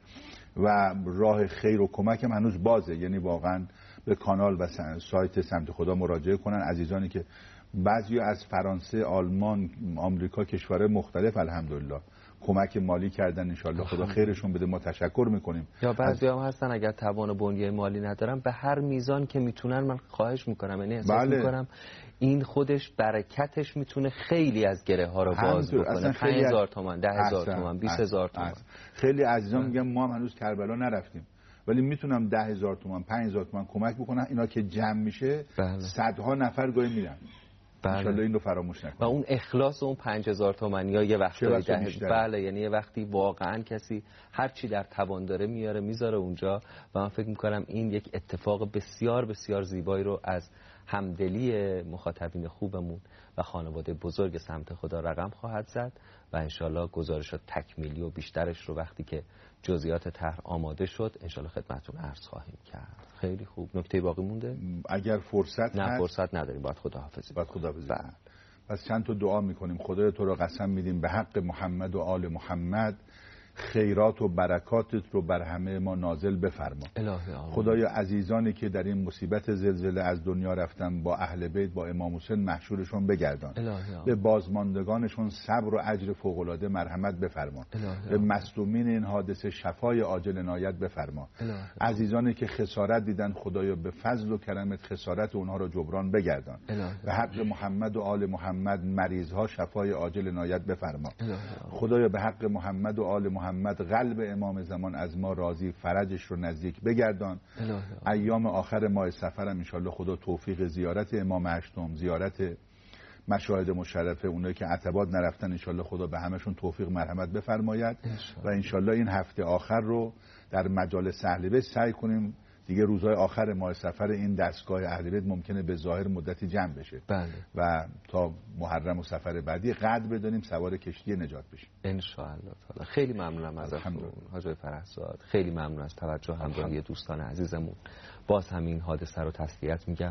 و راه خیر و کمک هم هنوز بازه. یعنی واقعا به کانال و سایت سمت خدا مراجعه کنن عزیزانی که بعضی از فرانسه، آلمان، آمریکا، کشورهای مختلف الحمدلله کمک مالی کردن. انشالله خدا خیرشون بده، ما تشکر میکنیم. یا بعضی هم هستن اگر توان بنیه مالی ندارن به هر میزان که میتونن من خواهش میکنم، یعنی احساس میکنم این خودش برکتش میتونه خیلی از گره ها رو باز بکنه. 5000 تومان، 10000 تومان، 20000 تومان. خیلی عزیزان میگن ما هم هنوز کربلا نرفتیم ولی میتونم 10000 تومان، 5000 تومان کمک بکنم. اینا که جمع میشه صدها نفر گاهی میرن. انشالله این رو فراموش و نکنیم. اون اخلاص اون 5000 تومانی یا یه وقتی بله، یعنی یه وقتی واقعا کسی هر چی در توان داره میاره میذاره اونجا و من فکر میکنم این یک اتفاق بسیار بسیار زیبایی رو از همدلی مخاطبین خوبمون و خانواده بزرگ سمت خدا رقم خواهد زد و انشالله گزارشات تکمیلی و بیشترش رو وقتی که جزئیات طرح آماده شد انشالله خدمتتون عرض خواهیم کرد. خیلی خوب. نکته باقی مونده؟ اگر فرصت نه هست فرصت نداریم، باید خداحافظی. کنیم. پس چند تا دعا میکنیم. خدای تو رو قسم میدیم به حق محمد و آل محمد خیرات و برکاتت رو بر همه ما نازل بفرما. خدای عزیزانی که در این مصیبت زلزله از دنیا رفتن با اهل بیت با امام حسین محشورشون بگردان. به بازماندگانشون صبر و اجر فوق العاده مرحمت بفرما. به مصدومین این حادثه شفای عاجل عنایت بفرما. عزیزانی که خسارت دیدن خدایا به فضل و کرمت خسارت اونها رو جبران بگردان. به حق محمد و آل محمد مریض شفای عاجل عنایت بفرما. خدایا به حق محمد و آل محمد قلب امام زمان از ما راضی، فرجش رو نزدیک بگردان. ایام آخر ماه سفر هم انشالله خدا توفیق زیارت امام هشتم، زیارت مشاهد مشرفه، اونایی که عتبات نرفتن انشالله خدا به همشون توفیق مرحمت بفرماید و انشالله این هفته آخر رو در مجالس اهل بیت سعی کنیم. دیگه روزهای آخر ماه سفر این دستگاه اهل بیت ممکنه به ظاهر مدتی جمع بشه. بله. و تا محرم و سفر بعدی قدر بدانیم سوار کشتی نجات بشیم ان شاء الله تعالی. خیلی ممنونم ازتون حاج فرهزاد، خیلی ممنون از توجه همراهی دوستان عزیزمون. باز همین حادثه رو تسلیت میگم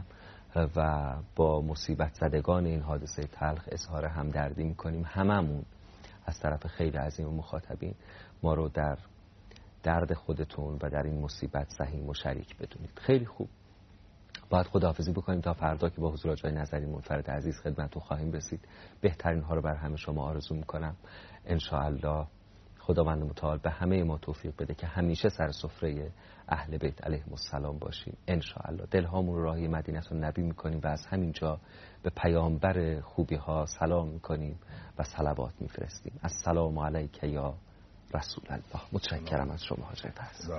و با مصیبت زدگان این حادثه تلخ اظهار همدردی میکنیم. هممون از طرف خیلی عظیم مخاطبین ما رو در درد خودتون و در این مصیبت سهیم و شریک بدونید. خیلی خوب. باید خداحافظی بکنیم تا فردا که با حضور آقای نظری منفرد عزیز خدمتتون خواهیم رسید. بهترین ها رو بر همه شما آرزو میکنم. ان شاء الله خداوند متعال به همه ما توفیق بده که همیشه سر سفره اهل بیت علیهم السلام باشیم. ان شاء الله دلهامون رو راهی مدینه النبی میکنیم و از همینجا به پیامبر خوبی ها سلام میکنیم و صلوات میفرستیم. السلام علیک یا رسول الله. متشکرم از شما حاج فرهزاد.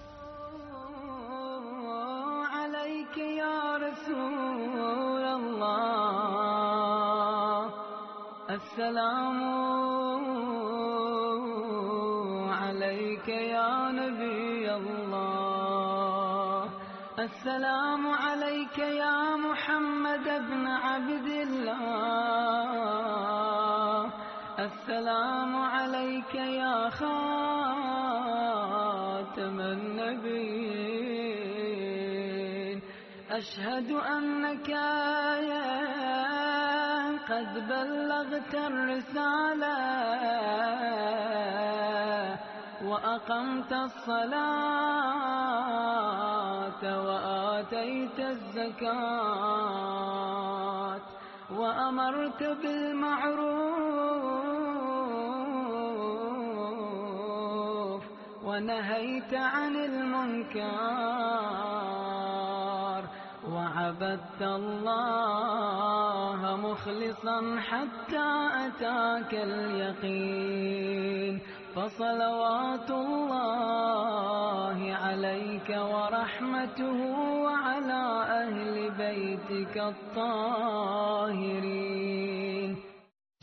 علیک یا رسول الله، السلام علیک یا نبی الله، السلام علیک یا محمد ابن عبد الله، السلام عليك يا خاتم النبيين، أشهد أنك قد بلغت الرسالة وأقمت الصلاة وآتيت الزكاة وأمرت بالمعروف ونهيت عن المنكر وعبدت الله مخلصا حتى أتاك اليقين، فصلوات الله عليك ورحمته وعلى أهل بيتك الطاهرين.